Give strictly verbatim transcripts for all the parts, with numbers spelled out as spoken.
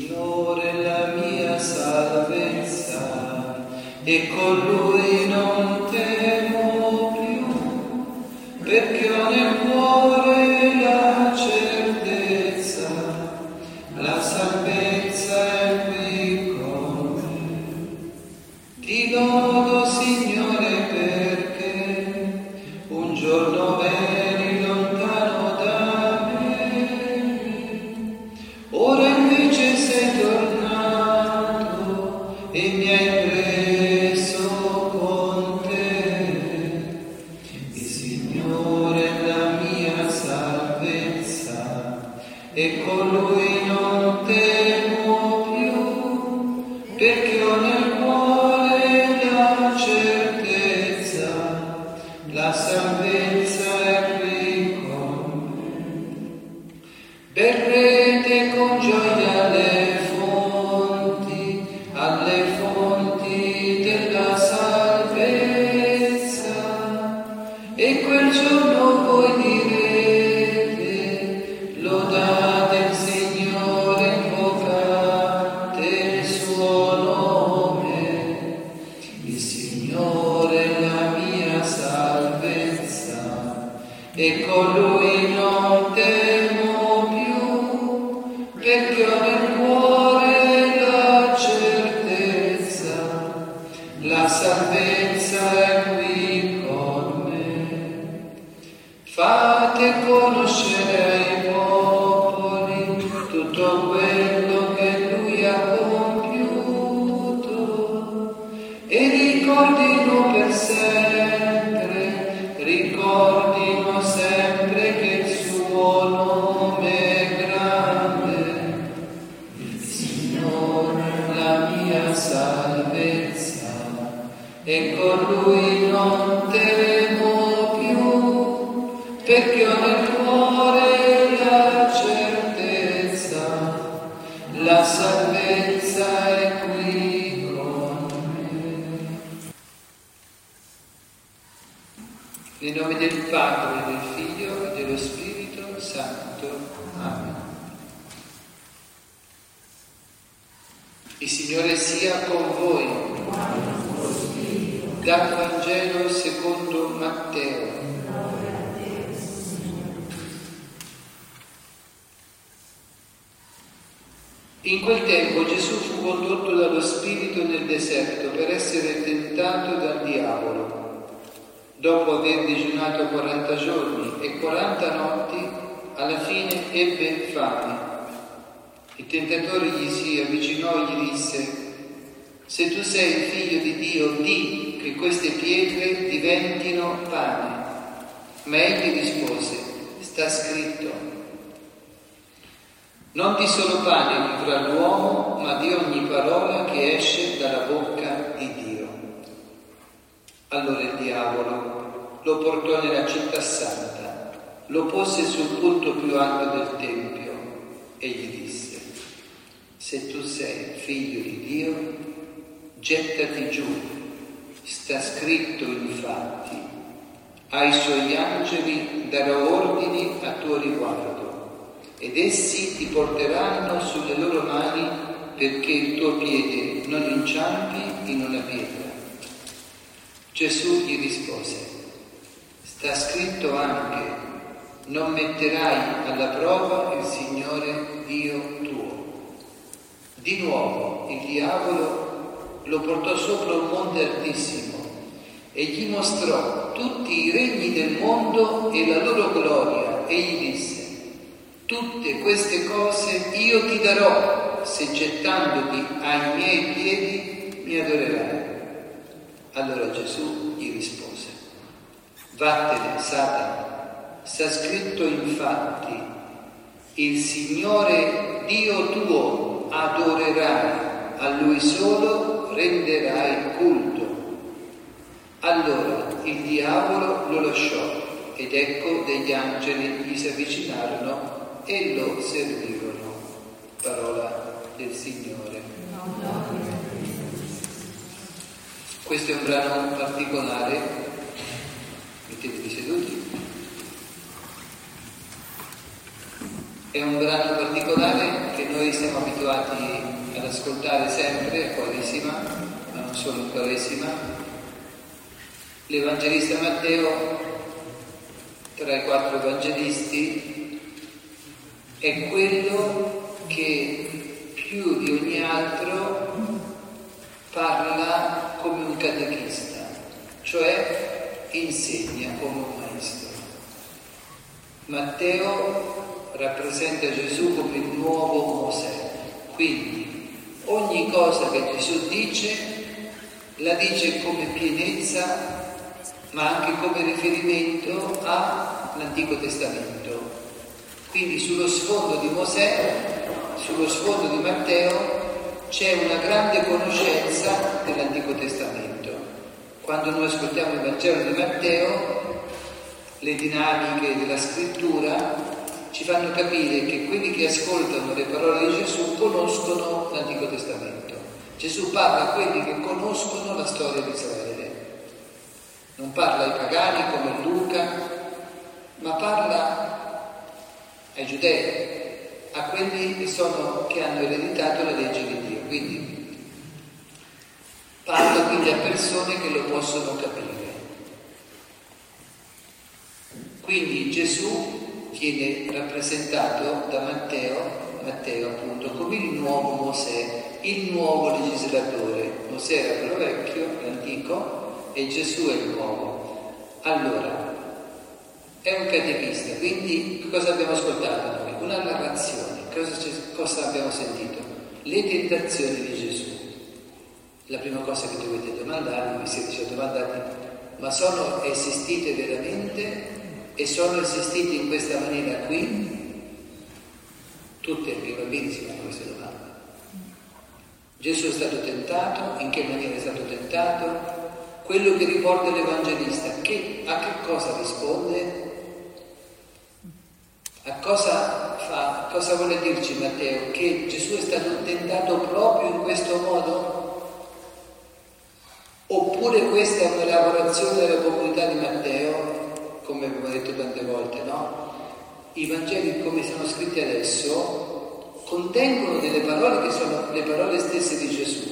Signore è la mia salvezza, e con Lui non temo più, perché ho nel cuore la certezza, la salvezza è qui con me. Ti lodo, Signore, perché un giorno eri lontano da me, ora invece sei tornato e mi hai preso con te. Il Signore è la mia salvezza, e con Lui non temo più, perché ho nel cuore la certezza, la salvezza è qui con me. Berrete con gioia alle fonti, alle fonti della salvezza, e quel giorno voi direte: lodate il Signore, invocate il suo nome. Il Signore è la mia salvezza, e con Lui non temo più, perché ho nel cuore la certezza, la salvezza è qui con me. Fate conoscere ai popoli tutto quello che Lui ha compiuto, e ricordino per sempre, ricordino sempre che il suo nome è grande. Il Signore è la mia salvezza, e con Lui non temo più, perché ho nel cuore la certezza, la salvezza è qui con me. Nel nome del Padre, del Figlio e dello Spirito Santo. Amen. Il Signore sia con voi. Dal Vangelo secondo Matteo. In quel tempo Gesù fu condotto dallo Spirito nel deserto per essere tentato dal diavolo. Dopo aver digiunato quaranta giorni e quaranta notti, alla fine ebbe fame. Il tentatore gli si avvicinò e gli disse: se tu sei il figlio di Dio, di che queste pietre diventino pane. Ma egli rispose: sta scritto: non di solo pane vivrà l'uomo, ma di ogni parola che esce dalla bocca di Dio. Allora il diavolo lo portò nella città santa, lo pose sul punto più alto del tempio e gli disse: se tu sei figlio di Dio, gettati giù, sta scritto infatti: ai suoi angeli darò ordini a tuo riguardo, ed essi ti porteranno sulle loro mani perché il tuo piede non inciampi in una pietra. Gesù gli rispose: sta scritto anche: non metterai alla prova il Signore Dio tuo. Di nuovo il diavolo lo portò sopra un monte altissimo e gli mostrò tutti i regni del mondo e la loro gloria, e gli disse: tutte queste cose io ti darò se gettandoti ai miei piedi mi adorerai. Allora Gesù gli rispose: vattene, Satana, sta scritto infatti: il Signore Dio tuo adorerai, a Lui solo renderai culto. Allora il diavolo lo lasciò, ed ecco degli angeli gli si avvicinarono e lo servirono. Parola del Signore. Questo è un brano particolare, mettetevi seduti, è un brano particolare che noi siamo abituati ad ascoltare sempre a Quaresima, ma non solo in Quaresima. L'Evangelista Matteo, tra i quattro Evangelisti, è quello che più di ogni altro parla come un catechista, cioè insegna come un maestro. Matteo rappresenta Gesù come il nuovo Mosè, quindi ogni cosa che Gesù dice la dice come pienezza, ma anche come riferimento all'Antico Testamento. Quindi sullo sfondo di Mosè, sullo sfondo di Matteo, c'è una grande conoscenza dell'Antico Testamento. Quando noi ascoltiamo il Vangelo di Matteo, le dinamiche della scrittura ci fanno capire che quelli che ascoltano le parole di Gesù conoscono l'Antico Testamento. Gesù parla a quelli che conoscono la storia di Israele. Non parla ai pagani come Luca, ma parla ai giudei, a quelli che, sono, che hanno ereditato la legge di Dio. Quindi parla quindi a persone che lo possono capire. Quindi Gesù viene rappresentato da Matteo, Matteo appunto, come il nuovo Mosè, il nuovo legislatore. Mosè era quello vecchio, l'antico, e Gesù è il nuovo. Allora, è un catechista, quindi cosa abbiamo ascoltato noi? Una narrazione. Cosa, cosa abbiamo sentito? Le tentazioni di Gesù. La prima cosa che dovete domandarvi, vi siete già domandati, ma sono esistite veramente e sono esistite in questa maniera qui? Tutti i bambini si fanno queste domande. Gesù è stato tentato, in che maniera è stato tentato? Quello che riporta l'Evangelista, che, a che cosa risponde? A cosa fa? Cosa vuole dirci Matteo? Che Gesù è stato tentato proprio in questo modo? Oppure questa è una lavorazione della comunità di Matteo, come abbiamo detto tante volte, no? I Vangeli, come sono scritti adesso, contengono delle parole che sono le parole stesse di Gesù,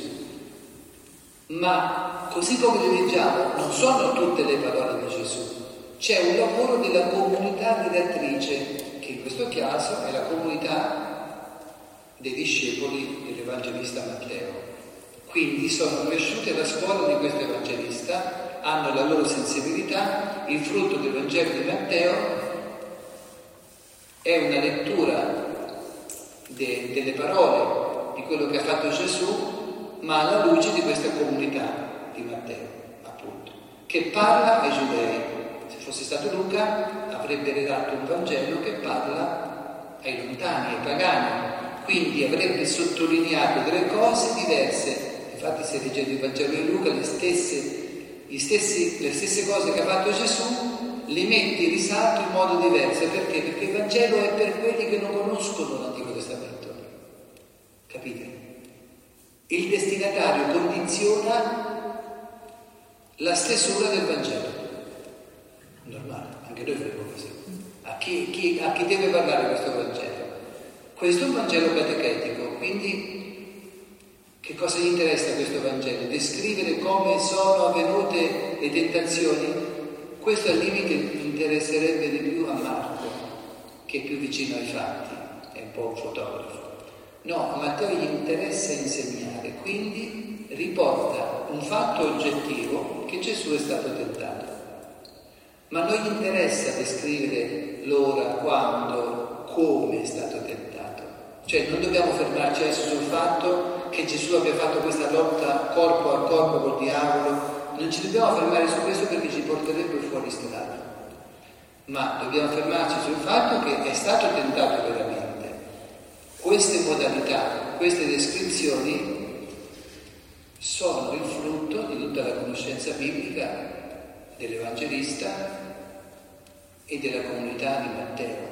ma così come le leggiamo non sono tutte le parole di Gesù. C'è un lavoro della comunità redattrice, che in questo caso è la comunità dei discepoli dell'Evangelista Matteo. Quindi sono cresciuti alla scuola di questo Evangelista, hanno la loro sensibilità, il frutto del Vangelo di Matteo è una lettura de, delle parole di quello che ha fatto Gesù, ma alla luce di questa comunità di Matteo, appunto, che parla ai giudei. Se fosse stato Luca avrebbe redatto un Vangelo che parla ai lontani, ai pagani, quindi avrebbe sottolineato delle cose diverse. Infatti se leggete il Vangelo di Luca, le stesse, gli stessi, le stesse cose che ha fatto Gesù le mette in risalto in modo diverso. Perché? Perché il Vangelo è per quelli che non conoscono l'Antico Testamento. Capite? Il destinatario condiziona la stesura del Vangelo. Normale, anche noi faremo così. A chi, chi, a chi deve parlare questo Vangelo? Questo è un Vangelo catechetico, quindi che cosa gli interessa questo Vangelo? Descrivere come sono avvenute le tentazioni? Questo al limite interesserebbe di più a Marco, che è più vicino ai fatti, è un po' un fotografo. No, a Matteo gli interessa insegnare, quindi riporta un fatto oggettivo che Gesù è stato tentato. Ma non gli interessa descrivere l'ora, quando, come è stato tentato. Cioè non dobbiamo fermarci adesso sul fatto che Gesù abbia fatto questa lotta corpo a corpo col diavolo. Non ci dobbiamo fermare su questo perché ci porterebbe fuori strada. Ma dobbiamo fermarci sul fatto che è stato tentato veramente. Queste modalità, queste descrizioni sono il frutto di tutta la conoscenza biblica dell'Evangelista e della comunità di Matteo,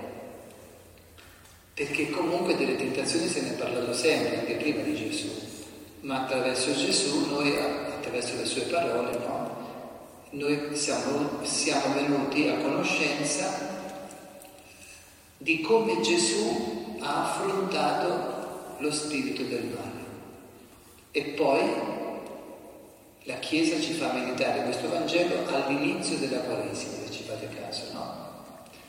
perché comunque delle tentazioni se ne è parlato sempre, anche prima di Gesù, ma attraverso Gesù, noi attraverso le sue parole, no? Noi siamo, siamo venuti a conoscenza di come Gesù ha affrontato lo spirito del male. E poi la Chiesa ci fa meditare questo Vangelo all'inizio della Quaresima, se ci fate caso, no?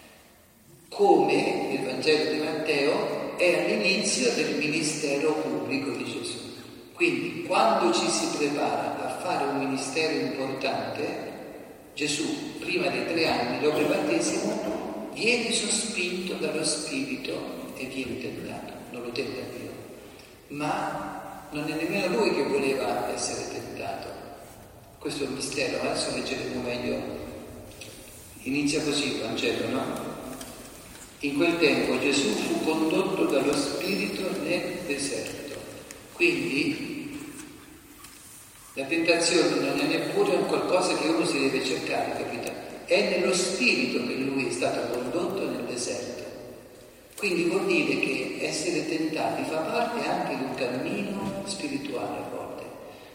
Come il Vangelo di Matteo è all'inizio del ministero pubblico di Gesù. Quindi quando ci si prepara a fare un ministero importante, Gesù, prima dei tre anni dopo il battesimo, viene sospinto dallo Spirito e viene tentato. Non lo tenta Dio, ma non è nemmeno lui che voleva essere tentato. Questo è un mistero, adesso leggeremo meglio. Inizia così il Vangelo, no? In quel tempo Gesù fu condotto dallo Spirito nel deserto. Quindi la tentazione non è neppure un qualcosa che uno si deve cercare, capito? È nello Spirito che lui è stato condotto nel deserto. Quindi vuol dire che essere tentati fa parte anche di un cammino spirituale a volte.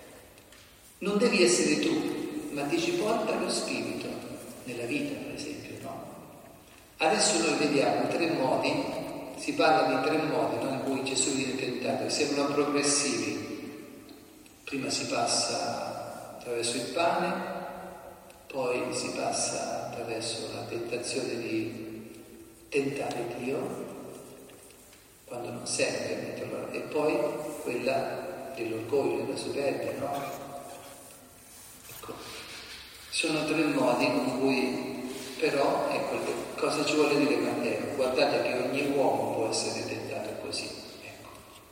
Non devi essere tu, ma ti ci porta lo Spirito nella vita, per esempio, no? Adesso noi vediamo tre modi, si parla di tre modi, no? In cui Gesù viene tentato, che sembrano progressivi. Prima si passa attraverso il pane, poi si passa attraverso la tentazione di tentare Dio, quando non serve, e poi quella dell'orgoglio, della superbia, no? Ecco, sono tre modi con cui, però, ecco, cosa ci vuole dire Matteo? Guardate che ogni uomo può essere tentato così, ecco.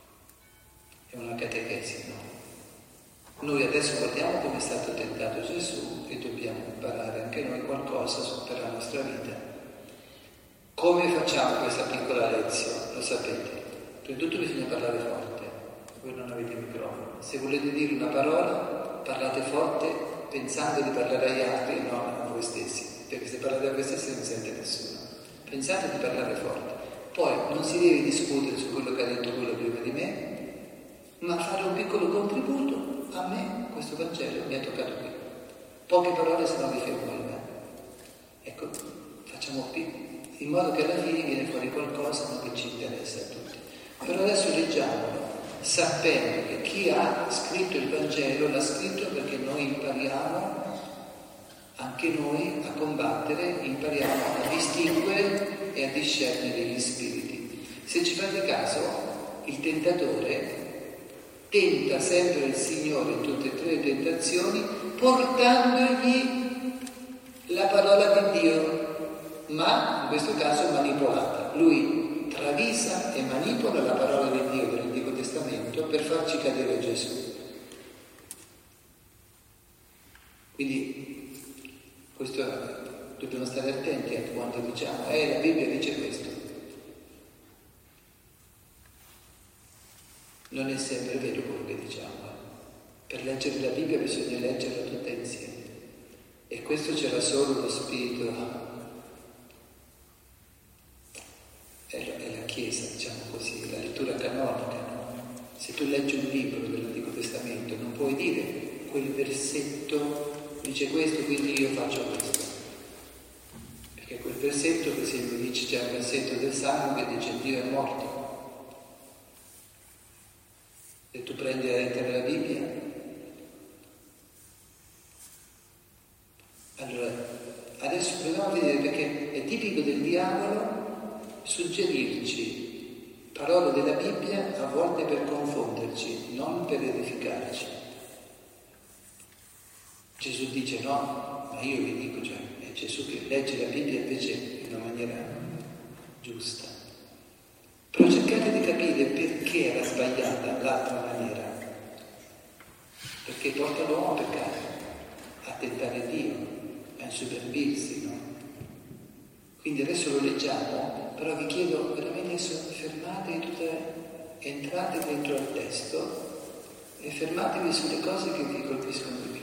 È una catechesi, no? Noi adesso guardiamo come è stato tentato Gesù e dobbiamo imparare anche noi qualcosa per la nostra vita. Come facciamo questa piccola lezione? Lo sapete. Prima di tutto bisogna parlare forte. Voi non avete microfono. Se volete dire una parola, parlate forte pensando di parlare agli altri e non a voi stessi. Perché se parlate a voi stessi non sente nessuno. Pensate di parlare forte. Poi non si deve discutere su quello che ha detto quello prima di me, ma fare un piccolo contributo. A me questo Vangelo mi ha toccato qui. Poche parole se non vi fermo il me. Ecco, facciamo piccolo, in modo che alla fine viene fuori qualcosa che ci interessa a tutti. Però adesso leggiamolo, sapendo che chi ha scritto il Vangelo l'ha scritto perché noi impariamo, anche noi, a combattere, impariamo a distinguere e a discernere gli spiriti. Se ci fate caso, il tentatore tenta sempre il Signore in tutte e tre le tentazioni, portandogli la parola di Dio, ma in questo caso manipolata. Lui travisa e manipola la parola di Dio dell'Antico Testamento per farci cadere Gesù. Quindi questo dobbiamo stare attenti a quando diciamo eh la Bibbia dice questo. Non è sempre vero quello che diciamo. Eh. Per leggere la Bibbia bisogna leggerla tutta insieme. E questo c'era solo lo Spirito, è la, è la Chiesa, diciamo così, la lettura canonica, no? Se tu leggi un libro dell'Antico Testamento non puoi dire quel versetto dice questo, quindi io faccio questo. Perché quel versetto, per esempio, dice, c'è un versetto del Salmo che dice Dio è morto. Se tu prendi la lettera della Bibbia, allora adesso proviamo a vedere, perché è tipico del diavolo suggerirci parole della Bibbia a volte per confonderci, non per edificarci. Gesù dice no, ma io vi dico, cioè è Gesù che legge la Bibbia invece in una maniera giusta. Però cercate di capire perché era sbagliata l'altra maniera, perché porta l'uomo a peccare, a tentare Dio, a insuperbirsi, no? Quindi adesso lo leggiamo, però vi chiedo veramente, fermatevi tutte, entrate dentro al testo e fermatevi sulle cose che vi colpiscono di più.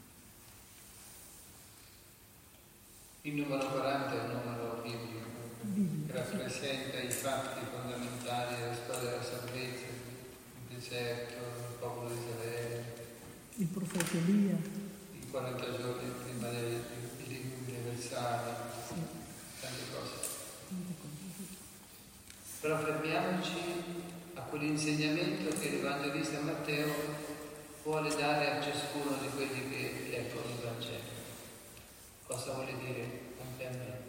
Il numero quaranta è un numero biblico. rappresenta i fatti fondamentali della storia della salvezza, il deserto, il popolo di Israele, il profeta Elia, i quaranta giorni prima del diluvio universale, sì. tante cose. Però fermiamoci a quell'insegnamento che l'Evangelista Matteo vuole dare a ciascuno di quelli che leggono il Vangelo. Cosa vuole dire anche a me?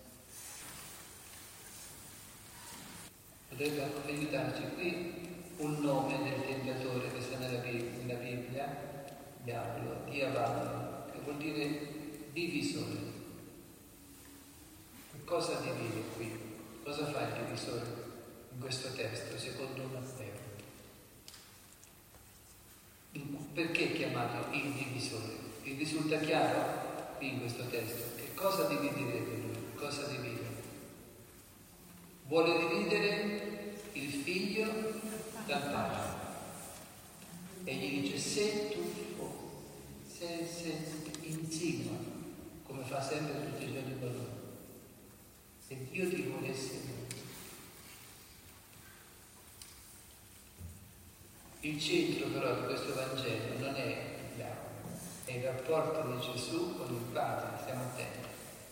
Potrebbe aiutarci qui un nome del tentatore che sta nella Bibbia, diavolo, diavolo, che vuol dire divisore. Cosa divide qui? Cosa fa il divisore in questo testo, secondo Matteo? Perché è chiamato il divisore? Vi risulta chiaro qui in questo testo? Che cosa dividerebbe lui? Cosa divide? Vuole dividere il figlio dal padre. E gli dice: se tu fossi, se, se, insinua, come fa sempre tutti i giorni con lui. Se Dio ti volesse bene. Il centro però di questo Vangelo non è il diavolo, è il rapporto di Gesù con il Padre, stiamo attenti.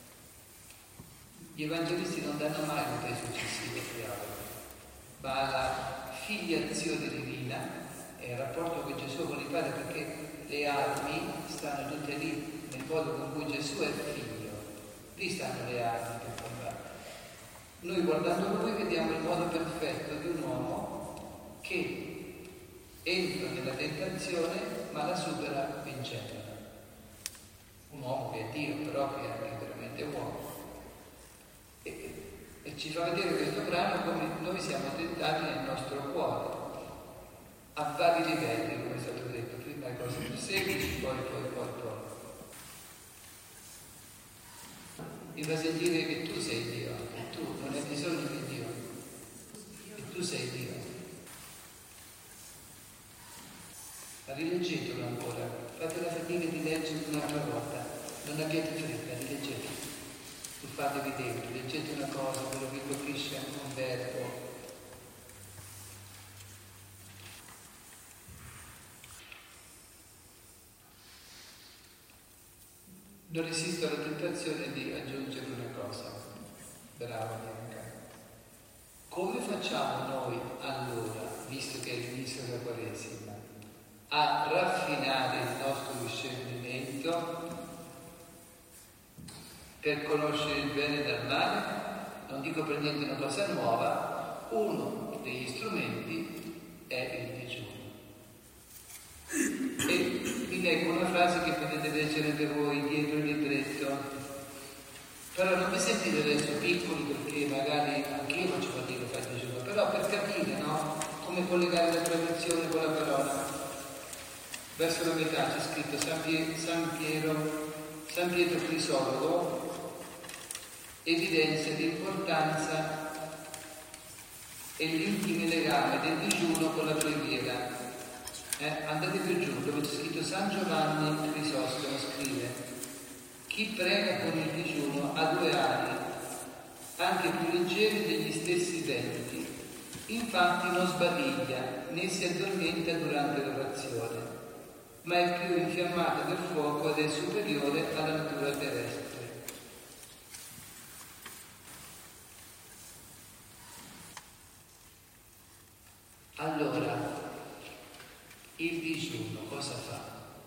Gli evangelisti non danno mai un peso eccessivo al diavolo, ma la filiazione divina è il rapporto con Gesù con il Padre, perché le armi stanno tutte lì, nel modo con cui Gesù è figlio. Lì stanno le armi per combattere. Noi guardando lui vediamo il modo perfetto di un uomo che entra nella tentazione ma la supera vincendola. Un uomo che è Dio, però che è anche veramente uomo. E, e ci fa vedere questo brano come noi siamo tentati nel nostro cuore, a vari livelli, come è stato detto, prima le cose più semplici, poi, poi, poi, poi. Mi fa sentire che tu sei Dio, che tu non hai bisogno di Dio, che tu sei Dio. Ma rileggetelo ancora, fate la fatica di leggere un'altra volta, non abbiate fretta, rileggetelo. Fatevi dentro, leggete una cosa, quello che colpisce anche un verbo. Non resisto alla tentazione di aggiungere una cosa. Brava Bianca. Come facciamo noi allora, visto che è l'inizio della Quaresima, a raffinare il nostro discernimento per conoscere il bene dal male? Non dico per niente una cosa nuova, uno degli strumenti è il digiuno. E vi leggo una frase che potete leggere anche voi dietro il libretto, però non vi sentite adesso piccoli, perché magari anch'io faccio fatica a fare il digiuno, però per capire, no? Come collegare la tradizione con la parola. Verso la metà c'è scritto San, Pie- San Piero, San Pietro Crisologo evidenzia l'importanza e l'intimo legame del digiuno con la preghiera. Eh, andate più giù, dove c'è scritto San Giovanni Crisostomo, scrive: chi prega con il digiuno ha due ali, anche più leggeri degli stessi venti, infatti non sbadiglia né si addormenta durante l'orazione, ma è più infiammata del fuoco ed è superiore alla natura terrestre. Allora, il digiuno cosa fa?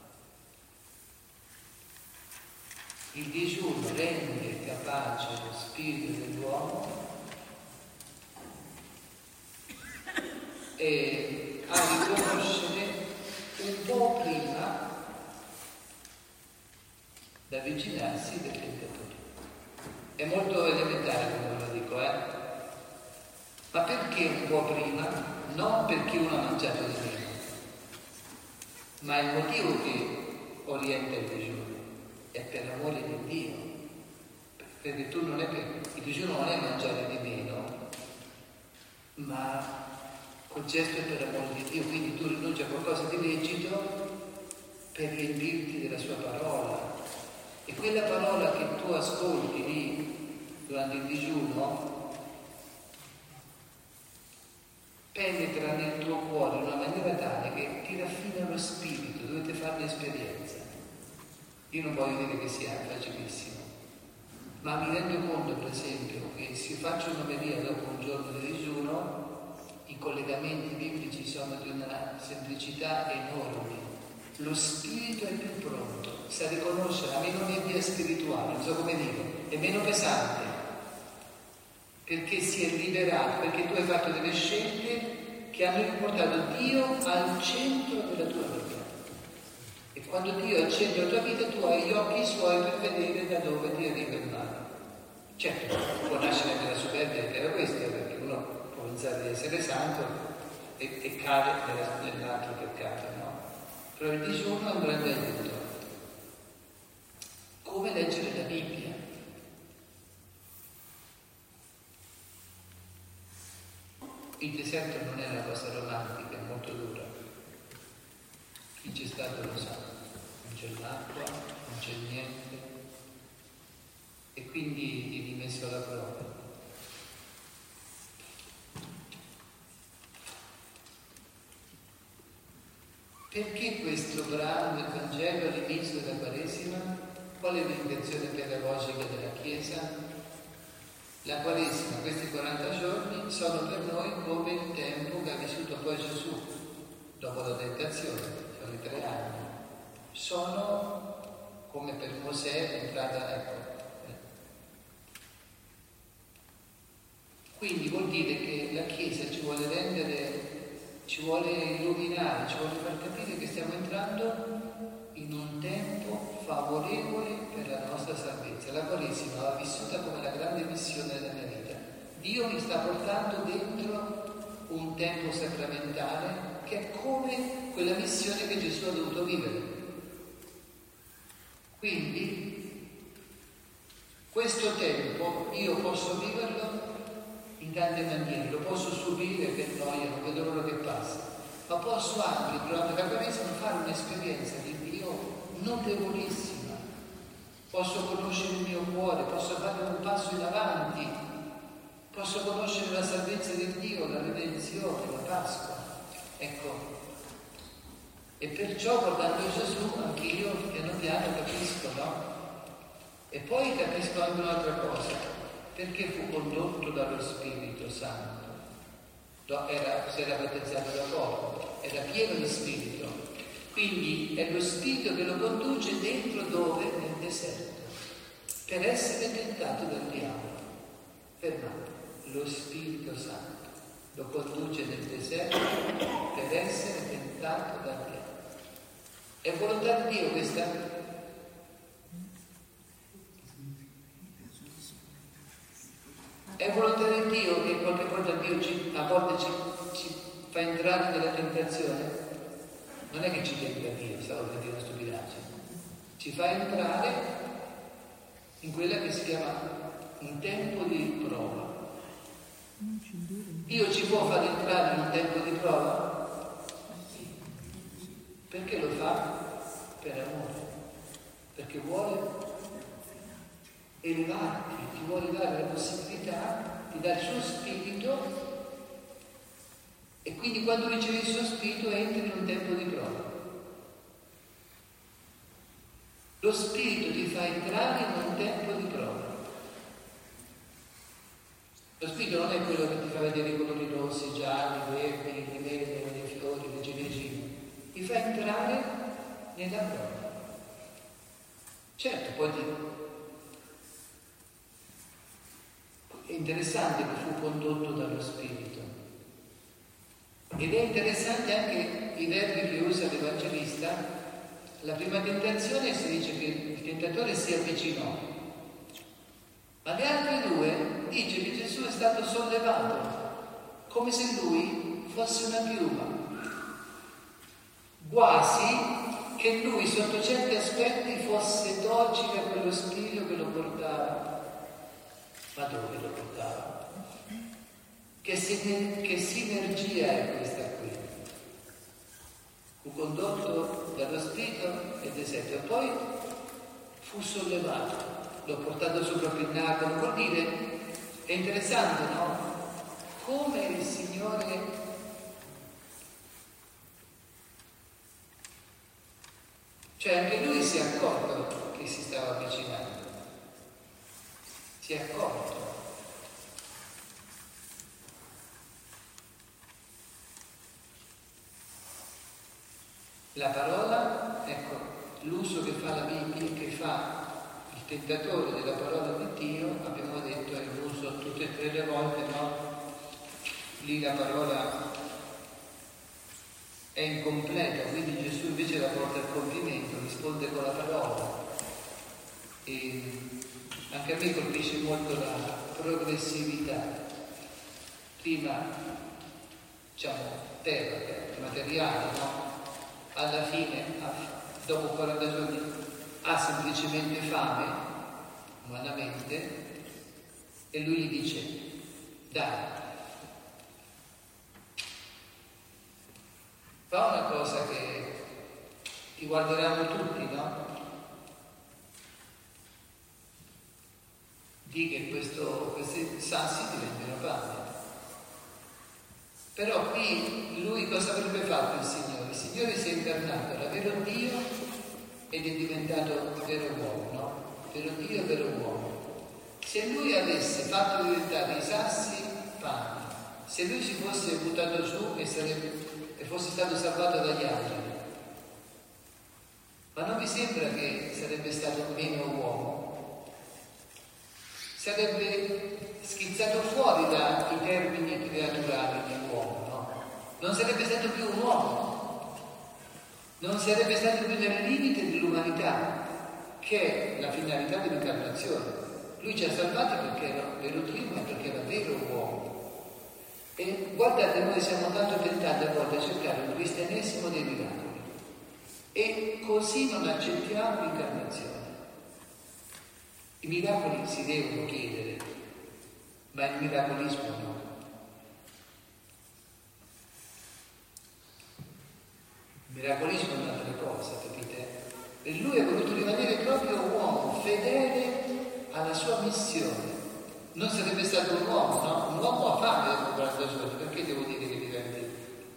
Il digiuno rende capace lo spirito dell'uomo e a riconoscere un po' prima da avvicinarsi del tentatore. È molto elementare come lo dico, eh? Ma perché un po' prima? Non perché uno ha mangiato di meno, ma il motivo che orienta il digiuno è per l'amore di Dio, perché tu non è che il digiuno non è mangiare di meno, ma quel gesto è per l'amore di Dio, quindi tu rinunci a qualcosa di lecito per riempirti della sua parola, e quella parola che tu ascolti lì durante il digiuno penetra nel tuo cuore in una maniera tale che ti raffina lo spirito, dovete fare l'esperienza. Io non voglio dire che sia facilissimo, ma mi rendo conto per esempio che se faccio un'omelia dopo un giorno di digiuno, i collegamenti biblici sono di una semplicità enorme, lo spirito è più pronto, sa riconoscere, a me non è via spirituale, non so come dire, è meno pesante, perché si è liberato, perché tu hai fatto delle scelte che hanno riportato Dio al centro della tua vita. E quando Dio è al centro della tua vita, tu hai gli occhi suoi per vedere da dove ti arriva il male. Certo, può nascere nella superbia che era questa, perché uno può pensare di essere santo e, e cade nell'altro peccato, no? Però il digiuno è un grande aiuto. Come leggere la Bibbia? Il deserto non è una cosa romantica, è molto dura. Chi c'è stato lo sa, non c'è l'acqua, non c'è niente, e quindi vieni messo alla prova. Perché questo brano del Vangelo all'inizio della Quaresima? Qual è l'intenzione pedagogica della Chiesa? La Quaresima, questi quaranta giorni, sono per noi come il tempo che ha vissuto poi Gesù dopo la tentazione, sono i tre anni. Sono come per Mosè l'entrata, ecco. Quindi vuol dire che la Chiesa ci vuole rendere, ci vuole illuminare, ci vuole far capire che stiamo entrando in un tempo favorevole per la nostra salvezza. La Quaresima va vissuta come la grande missione della mia vita. Dio mi sta portando dentro un tempo sacramentale che è come quella missione che Gesù ha dovuto vivere. Quindi questo tempo io posso viverlo in tante maniere, lo posso subire per noia, non vedo l'ora che passa, ma posso anche durante la Quaresima fare un'esperienza di Dio notevolissima. Posso conoscere il mio cuore, posso fare un passo in avanti, posso conoscere la salvezza di Dio, la redenzione, la Pasqua. Ecco, e perciò guardando Gesù anche io piano piano capisco, no? E poi capisco anche un'altra cosa, perché fu condotto dallo Spirito Santo. Era, si era battezzato da poco, era pieno di Spirito, quindi è lo Spirito che lo conduce dentro dove? Nel deserto, per essere tentato dal diavolo. Fermate, lo Spirito Santo lo conduce nel deserto per essere tentato dal diavolo. È volontà di Dio questa? È volontà di Dio che qualche volta Dio ci, a volte ci, ci fa entrare nella tentazione? Non è che ci tenta Dio, stavo per dire una stupidaggine. Ci fa entrare in quella che si chiama un tempo di prova. Dio ci può far entrare in un tempo di prova? Sì. Perché lo fa? Per amore. Perché vuole elevarti, ti vuole dare la possibilità di dare il suo spirito, e quindi quando ricevi il suo spirito entri in un tempo di prova. Lo spirito ti fa entrare in un tempo di prova. Lo spirito non è quello che ti fa vedere i colori rossi, gialli, verdi, le mele, le fiori, le ciliegine, ti fa entrare nella prova. Certo, poi ti è interessante che fu condotto dallo Spirito, ed è interessante anche i verbi che usa l'Evangelista. La prima tentazione si dice che il tentatore si avvicinò, ma le altre due dice che Gesù è stato sollevato come se lui fosse una piuma, quasi che lui sotto certi aspetti fosse docile a quello spirito che lo portava. Ma dove lo portava? Che, siner- che sinergia è questa qui? Fu condotto dallo Spirito nel deserto e poi fu sollevato, l'ho portato sopra il pinnacolo. Vuol dire, è interessante, no? Come il Signore Cioè anche lui si è accorto che si stava avvicinando, si è accorto. La parola, ecco, l'uso che fa la Bibbia, che fa il tentatore della parola di Dio, abbiamo detto, è l'uso tutte e tre le volte, no? Lì la parola è incompleta, quindi Gesù invece la porta al compimento, risponde con la parola. E anche a me colpisce molto la progressività. Prima, diciamo, terra, materiale, no? Alla fine, dopo quaranta giorni, ha semplicemente fame, umanamente, e lui gli dice, dai, fa una cosa che riguarderanno tutti, no? Di che questo, questi sassi diventino pane. Però qui lui cosa avrebbe fatto il Signore? Il Signore si è incarnato, era vero Dio ed è diventato vero uomo, no? Vero Dio e vero uomo. Se lui avesse fatto diventare i sassi pane, se lui si fosse buttato su e, sarebbe, e fosse stato salvato dagli angeli, ma non vi sembra che sarebbe stato meno uomo? Sarebbe schizzato fuori dai termini creaturali di uomo, no? Non sarebbe stato più un uomo, non sarebbe stato più nel limite dell'umanità, che è la finalità dell'incarnazione. Lui ci ha salvati perché era vero Dio, ma perché era vero uomo. E guardate, noi siamo tanto tentati a volte a cercare un cristianesimo dei miracoli e così non accettiamo l'incarnazione. I miracoli si devono chiedere, ma il miracolismo no. Il miracolismo è un'altra cosa, capite? E lui è voluto rimanere proprio uomo, fedele alla sua missione. Non sarebbe stato un uomo, no? Un uomo ha fame dopo quaranta giorni, perché devo dire che diventi?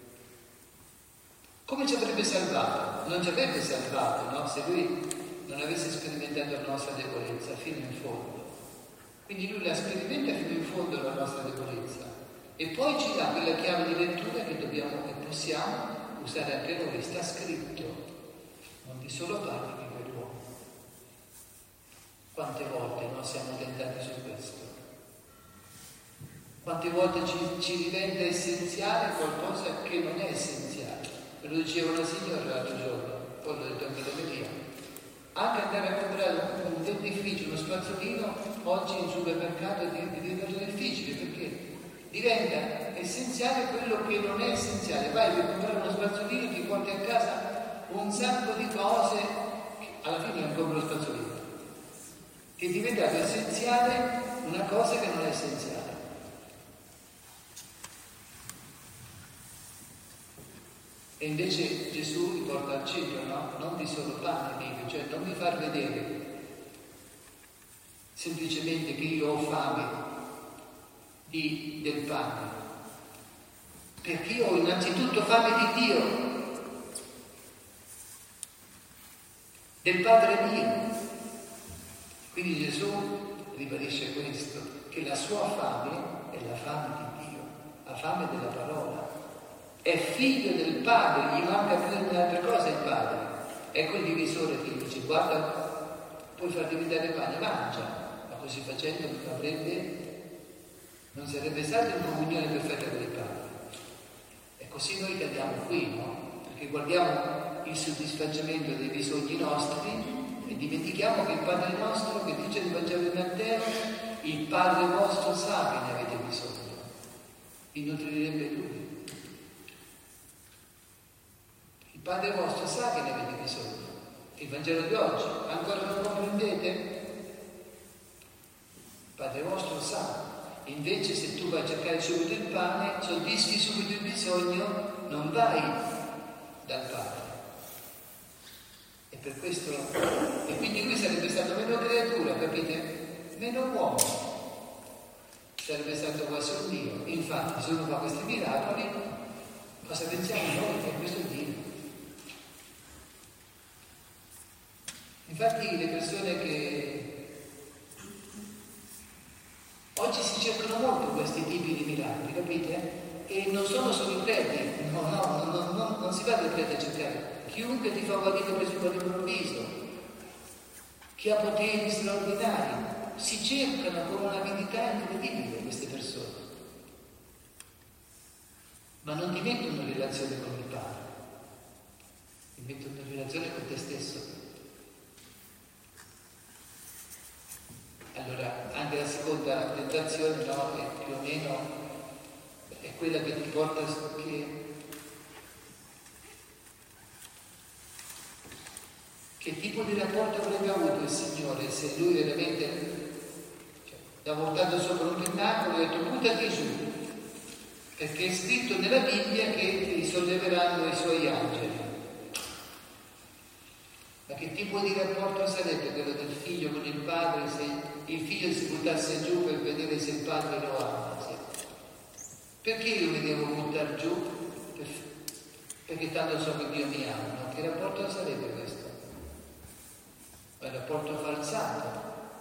Come ci avrebbe salvato? Non ci avrebbe salvato, no? Se lui non avesse sperimentato la nostra debolezza fino in fondo. Quindi lui la sperimenta fino in fondo la nostra debolezza e poi ci dà quella chiave di lettura che dobbiamo e possiamo usare anche noi. Sta scritto, non di solo pane vive l'uomo. Quante volte noi siamo tentati su questo? Quante volte ci, ci diventa essenziale qualcosa che non è essenziale? Me lo diceva una signora l'altro giorno, poi l'ho detto anche da Maria. Anche andare a comprare un dentifricio, uno spazzolino, oggi in supermercato è diventato difficile perché diventa essenziale quello che non è essenziale. Vai per comprare uno spazzolino, ti porti a casa un sacco di cose, alla fine non compri lo spazzolino. Che è diventato essenziale una cosa che non è essenziale. E invece Gesù li porta al centro, no? Non di solo pane vive, cioè non mi far vedere semplicemente che io ho fame di, del pane, perché io ho innanzitutto fame di Dio, del Padre mio. Quindi Gesù ribadisce questo, che la sua fame è la fame di Dio, la fame della parola. È figlio del Padre, gli manca più di un'altra cosa il Padre. Ecco il divisore che gli dice, guarda, puoi far diventare pane, mangia, ma così facendo non avrebbe, non sarebbe stato in comunione perfetta con il Padre. E così noi cadiamo qui, no? Perché guardiamo il soddisfacimento dei bisogni nostri e dimentichiamo che il Padre nostro, che dice nel Vangelo di Matteo, il Padre vostro sa che ne avete bisogno, vi nutrirebbe Lui. Il Padre vostro sa che ne avete bisogno. Il Vangelo di oggi, ancora non comprendete? Il Padre vostro sa. Invece se tu vai a cercare subito il pane, soddisfi subito il bisogno, non vai dal Padre. E per questo, e quindi lui sarebbe stato meno creatura, capite? Meno uomo. Sarebbe stato quasi un Dio. Infatti, se uno fa questi miracoli, cosa pensiamo noi? Che questo è Dio. Infatti le persone che oggi si cercano molto questi tipi di miracoli, capite? E non sono solo i preti, no, no, no, no, non si va dai preti a cercare. Chiunque ti fa guarire preso all'improvviso, che ha poteri straordinari, si cercano con un'avidità incredibile queste persone, ma non ti mettono in relazione con il Padre, ti mettono in relazione con te stesso. Allora, anche la seconda tentazione, no, è più o meno è quella che ti porta che che tipo di rapporto avrebbe avuto il Signore se lui veramente cioè, l'ha portato sopra un pinnacolo e ha detto buttati giù, perché è scritto nella Bibbia che ti risolleveranno i suoi angeli. Ma che tipo di rapporto sarebbe quello del figlio con il padre se il figlio si buttasse giù per vedere se il padre lo ama? Sì. Perché io mi devo buttare giù? Perché tanto so che Dio mi ama. No? Che rapporto sarebbe questo? È un rapporto falsato.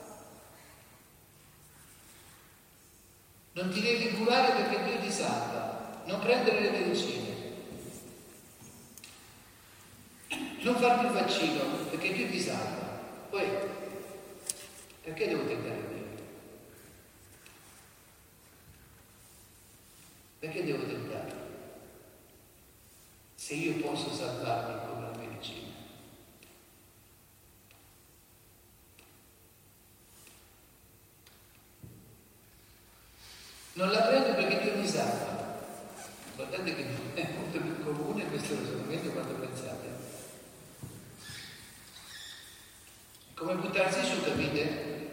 Non ti devi curare perché Dio ti salva. Non prendere le medicine. Non farti il vaccino perché Dio ti salva. Poi, perché devo tentare Dio? Perché devo tentare? Se io posso salvarmi con la medicina. Non la prendo perché Dio mi salva. Guardate che è molto più comune questo ragionamento quando pensate. Come buttarsi su, capite?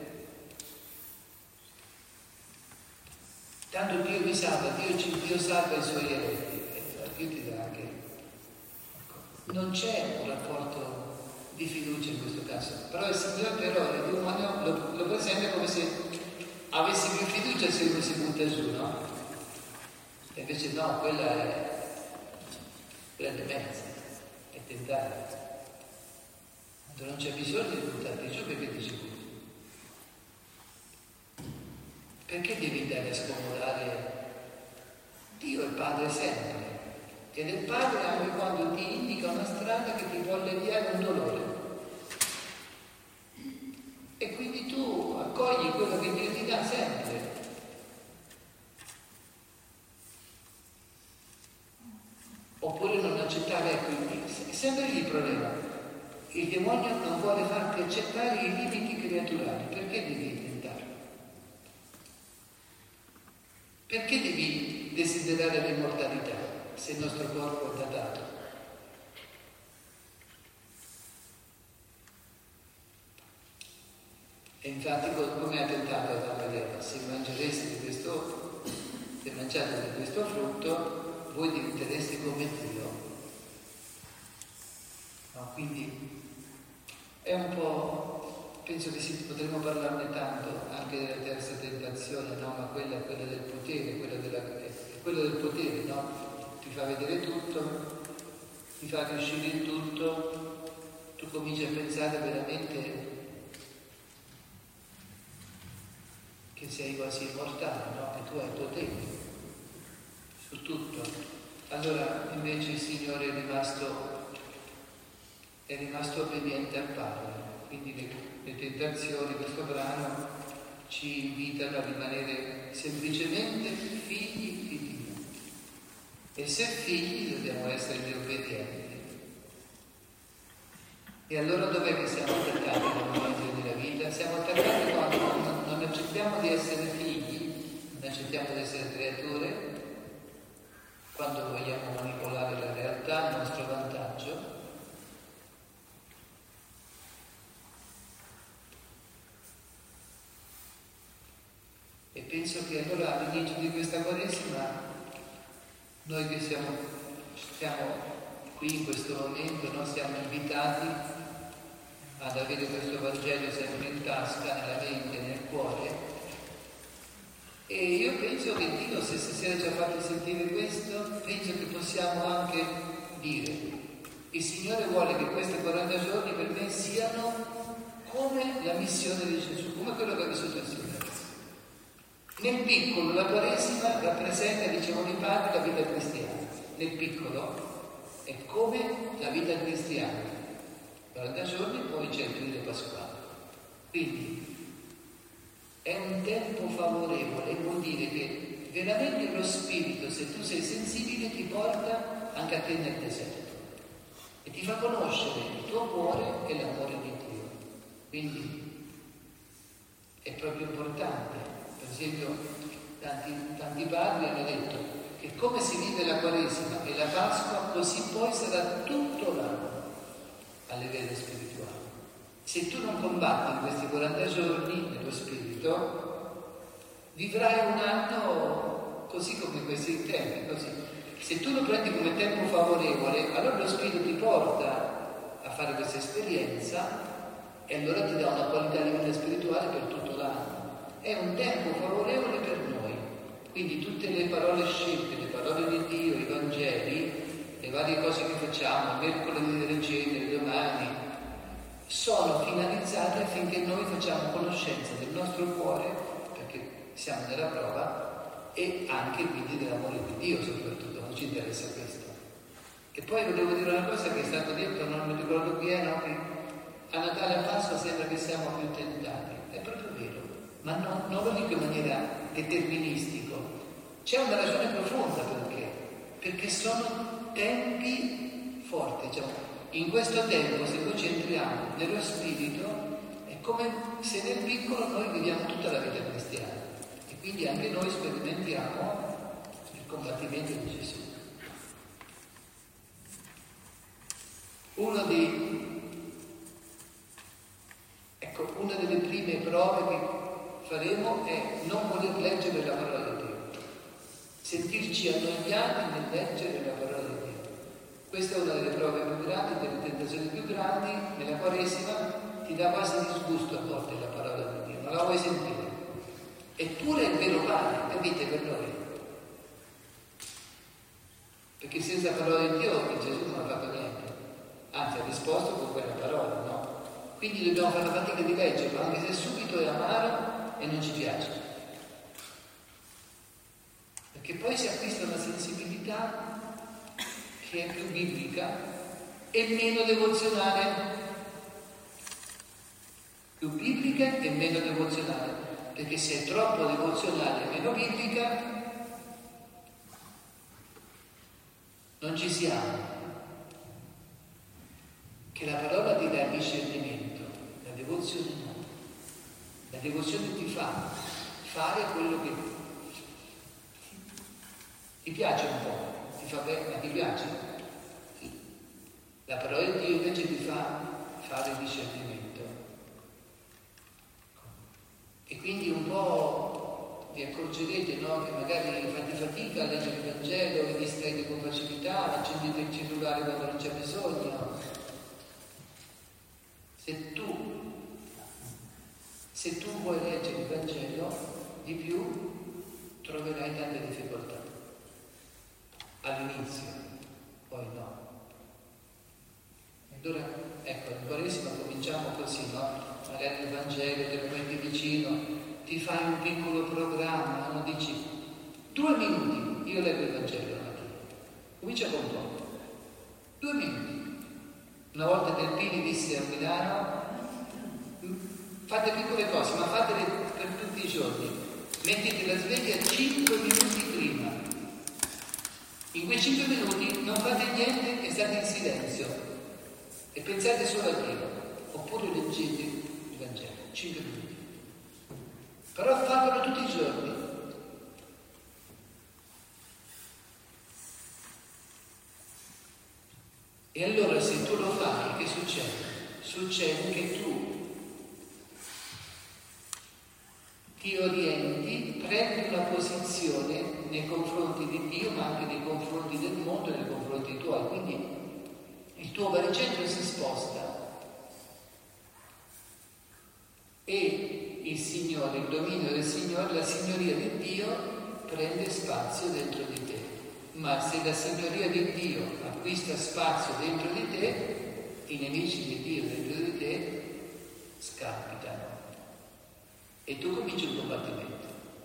Tanto Dio mi salva, Dio, Dio salva i suoi eletti. Dio ti dà anche. Non c'è un rapporto di fiducia in questo caso. Però il Signore però il demonio lo, lo presenta come se avessi più fiducia se uno si butta giù, no? E invece no, quella è, quella è demenza, è tentare. Non c'è bisogno di buttarti giù perché ti ci butti. Perché devi andare a scomodare Dio il Padre sempre? Ed il Padre anche quando ti indica una strada che ti può alleviare un dolore. E quindi tu accogli quello che Dio ti dà sempre. Oppure non accettare, ecco, è sempre lì il problema. Il demonio non vuole farti accettare i limiti creaturali. Perché devi tentarlo? Perché devi desiderare l'immortalità se il nostro corpo è datato? E infatti come ha tentato Adamo ed Eva? Se mangereste di questo, se mangiate di questo frutto, voi diventereste come Dio. No, quindi è un po', penso che sì, potremmo parlarne tanto anche della terza tentazione, no? Ma quella è quella del potere, quella della, è quello del potere, no? Ti fa vedere tutto, ti fa riuscire in tutto, tu cominci a pensare veramente che sei quasi immortale, no? Che tu hai potere su tutto. Allora invece il Signore è rimasto è rimasto obbediente al Padre, quindi le, le tentazioni, questo brano ci invitano a rimanere semplicemente figli di Dio. E se figli dobbiamo essere obbedienti. E allora dov'è che siamo attaccati nel momento della vita? Siamo attaccati quando non, non accettiamo di essere figli, non accettiamo di essere creature, quando vogliamo manipolare la realtà a nostro vantaggio. E penso che allora all'inizio di questa Quaresima, noi che siamo, siamo qui in questo momento, no, siamo invitati ad avere questo Vangelo sempre in tasca, nella mente, nel cuore. E io penso che Dio, se stasera ci ha fatto sentire questo, penso che possiamo anche dire: il Signore vuole che questi quaranta giorni per me siano come la missione di Gesù, come quello che ha vissuto insieme. Nel piccolo la Quaresima rappresenta, dicevano i padri, la vita cristiana. Nel piccolo è come la vita cristiana. quaranta giorni poi c'è il Triduo Pasquale. Quindi è un tempo favorevole, vuol dire che veramente lo Spirito, se tu sei sensibile, ti porta anche a te nel deserto e ti fa conoscere il tuo cuore e l'amore di Dio. Quindi è proprio importante. Per esempio, tanti, tanti padri hanno detto che come si vive la Quaresima e la Pasqua, così poi sarà tutto l'anno a livello spirituale. Se tu non combatti in questi quaranta giorni nello spirito, vivrai un anno così come questi tempi, così. Se tu lo prendi come tempo favorevole, allora lo spirito ti porta a fare questa esperienza e allora ti dà una qualità di vita spirituale per tutto l'anno. È un tempo favorevole per noi, quindi tutte le parole scelte, le parole di Dio, i Vangeli, le varie cose che facciamo, mercoledì delle ceneri, domani, sono finalizzate affinché noi facciamo conoscenza del nostro cuore, perché siamo nella prova, e anche quindi dell'amore di Dio soprattutto, non ci interessa questo. E poi volevo dire una cosa che è stato detto, non mi ricordo chi è, no? Che a Natale e a Pasqua sembra che siamo più tentati, è proprio vero. Ma no, non lo dico in maniera deterministica, c'è una ragione profonda perché, perché sono tempi forti, diciamo. In questo tempo, se noi ci entriamo nello spirito, è come se nel piccolo noi viviamo tutta la vita cristiana e quindi anche noi sperimentiamo il combattimento di Gesù. Uno dei, ecco, una delle prime prove che faremo è non voler leggere la parola di Dio, sentirci annoiati nel leggere la parola di Dio. Questa è una delle prove più grandi, delle tentazioni più grandi. Nella Quaresima ti dà quasi disgusto a volte la parola di Dio, non la vuoi sentire. Eppure è il vero pane, capite, per noi? Perché senza parola di Dio Gesù non ha fatto niente, anzi ha risposto con quella parola, no? Quindi dobbiamo fare la fatica di leggerlo, anche se subito è amaro e non ci piace, perché poi si acquista una sensibilità che è più biblica e meno devozionale, più biblica e meno devozionale, perché se è troppo devozionale e meno biblica non ci siamo, che la parola ti dà il discernimento, la devozione no. La devozione ti fa fare quello che ti piace un po', ti fa bene, ma ti piace? La parola di Dio invece ti fa fare il discernimento. E quindi un po' vi accorgerete, no? Che magari fate fatica a leggere il Vangelo, vi distraete con facilità, accendete il cellulare quando non c'è bisogno. Se tu Se tu vuoi leggere il Vangelo di più, troverai tante difficoltà. All'inizio, poi no. Allora, ecco, in Quaresima cominciamo così, no? Magari il Vangelo, te lo metti vicino, ti fai un piccolo programma, non dici due minuti, io leggo il Vangelo la mattina. Comincia con poco. Due minuti. Una volta Delpini disse a Milano, fate piccole cose, ma fatele per tutti i giorni. Mettete la sveglia cinque minuti prima. In quei cinque minuti non fate niente e state in silenzio e pensate solo a Dio. Oppure leggete il Vangelo, cinque minuti. Però fatelo tutti i giorni. E allora se tu lo fai, che succede? Succede che tu ti orienti, prendi una posizione nei confronti di Dio, ma anche nei confronti del mondo e nei confronti tuoi. Quindi il tuo baricentro si sposta e il Signore, il dominio del Signore, la signoria di Dio prende spazio dentro di te. Ma se la signoria di Dio acquista spazio dentro di te, i nemici di Dio dentro di te scalpitano e tu cominci un combattimento,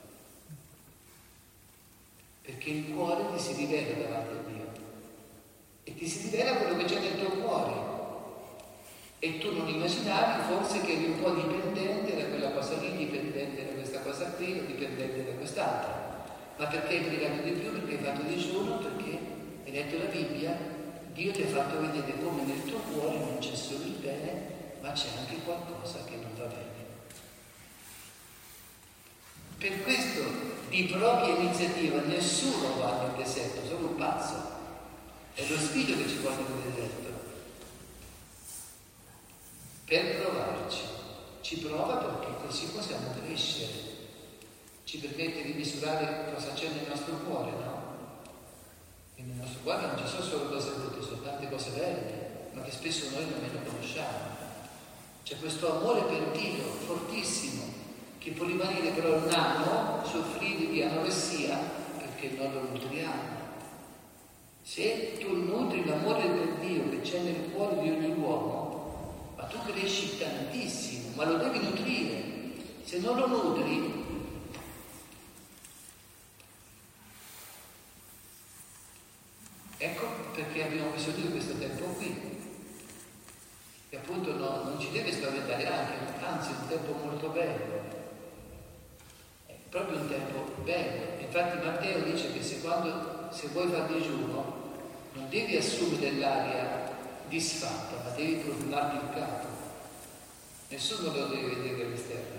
perché il cuore ti si rivela davanti a Dio e ti si rivela quello che c'è nel tuo cuore e tu non immaginavi forse che eri un po' dipendente da quella cosa lì, dipendente da questa cosa qui o dipendente da quest'altra, ma perché hai pregato di più, perché hai fatto digiuno, perché hai letto la Bibbia, Dio ti ha fatto vedere come nel tuo cuore non c'è solo il bene, ma c'è anche qualcosa che non va bene. Per questo di propria iniziativa nessuno va nel deserto, solo un pazzo. È lo spirito che ci porta nel deserto. Per provarci. Ci prova perché così possiamo crescere. Ci permette di misurare cosa c'è nel nostro cuore, no? E nel nostro cuore non ci sono solo cose brutte, sono tante cose belle, ma che spesso noi nemmeno conosciamo. C'è questo amore per Dio fortissimo, che può rimanere però un anno, soffrire di anoressia, perché non lo nutriamo. Se tu nutri l'amore per Dio che c'è nel cuore di ogni uomo, ma tu cresci tantissimo, ma lo devi nutrire. Se non lo nutri, ecco perché abbiamo bisogno di questo tempo qui. E appunto no, non ci deve spaventare anche, anzi è un tempo molto bello, è proprio un tempo bello. Infatti Matteo dice che se, quando, se vuoi fare digiuno non devi assumere l'aria disfatta, ma devi profumarti il capo. Nessuno lo deve vedere all'esterno.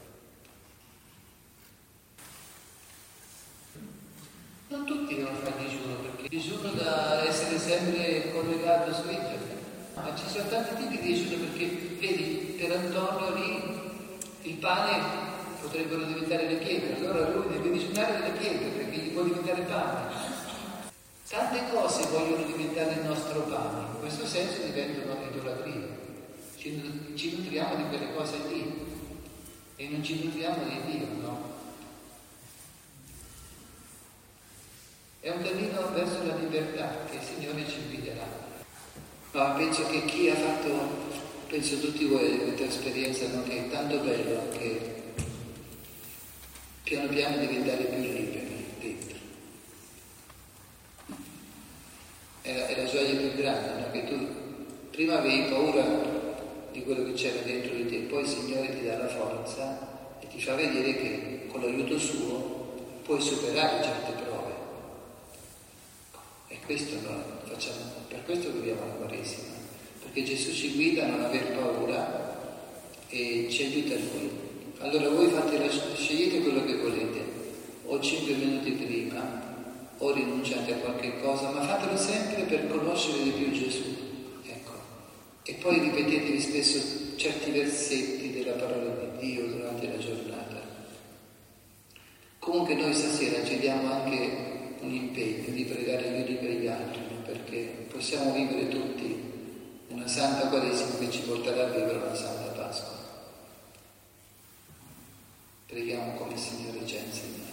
Non tutti devono fare digiuno, perché il digiuno da essere sempre collegato su internet. Ma ci sono tanti tipi di digiuno, perché vedi, per Antonio lì il pane potrebbero diventare le pietre, allora lui deve digiunare delle pietre perché gli può diventare pane. Tante cose vogliono diventare il nostro pane, in questo senso diventano idolatria. Ci, ci nutriamo di quelle cose lì e non ci nutriamo di Dio, no? È un cammino verso la libertà che il Signore ci guiderà. Ma penso che chi ha fatto, penso tutti voi, questa esperienza, no? Che è tanto bello che piano piano diventare più liberi dentro. È la, è la gioia più grande, no? Che tu prima avevi paura di quello che c'era dentro di te, poi il Signore ti dà la forza e ti fa vedere che con l'aiuto suo puoi superare certe prove. E questo noi facciamo, per questo viviamo la Quaresima, perché Gesù ci guida a non aver paura e ci aiuta Lui. Allora voi fate la, scegliete quello che volete, o cinque minuti prima, o rinunciate a qualche cosa, ma fatelo sempre per conoscere di più Gesù. Ecco. E poi ripetetevi spesso certi versetti della parola di Dio durante la giornata. Comunque noi stasera ci diamo anche un impegno di pregare gli uni per gli altri, perché possiamo vivere tutti una santa Quaresima che ci porterà a vivere una santa Pasqua. Preghiamo come il Signore ci ha insegnato.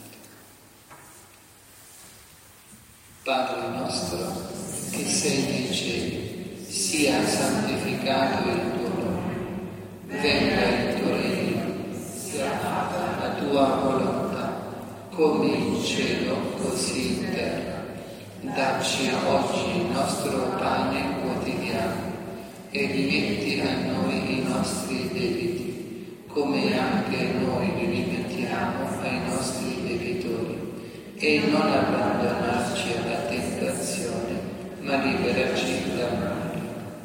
Padre nostro che sei nei cieli, sia santificato il tuo nome, venga il tuo regno, sia fatta la tua volontà, come in cielo così in terra. Dacci oggi il nostro pane quotidiano e rimetti a noi i nostri debiti, come anche noi li rimettiamo ai nostri debitori, e non abbandonarci alla tentazione, ma liberaci dal male.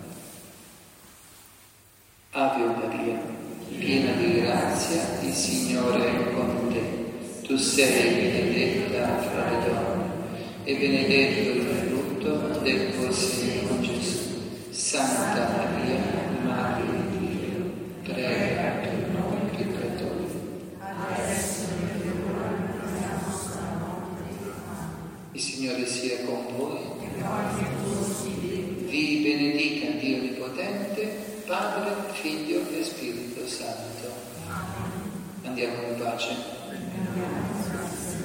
Ave Maria, piena di grazia, il Signore è con te. Tu sei benedetta fra le donne, e benedetto il frutto del tuo seno, Gesù. Santa Maria, Madre di Dio, prega per noi peccatori, adesso e nell'ora della nostra morte. Il Signore sia con voi. Vi benedica Dio Onnipotente, Padre, Figlio e Spirito Santo. Andiamo in pace.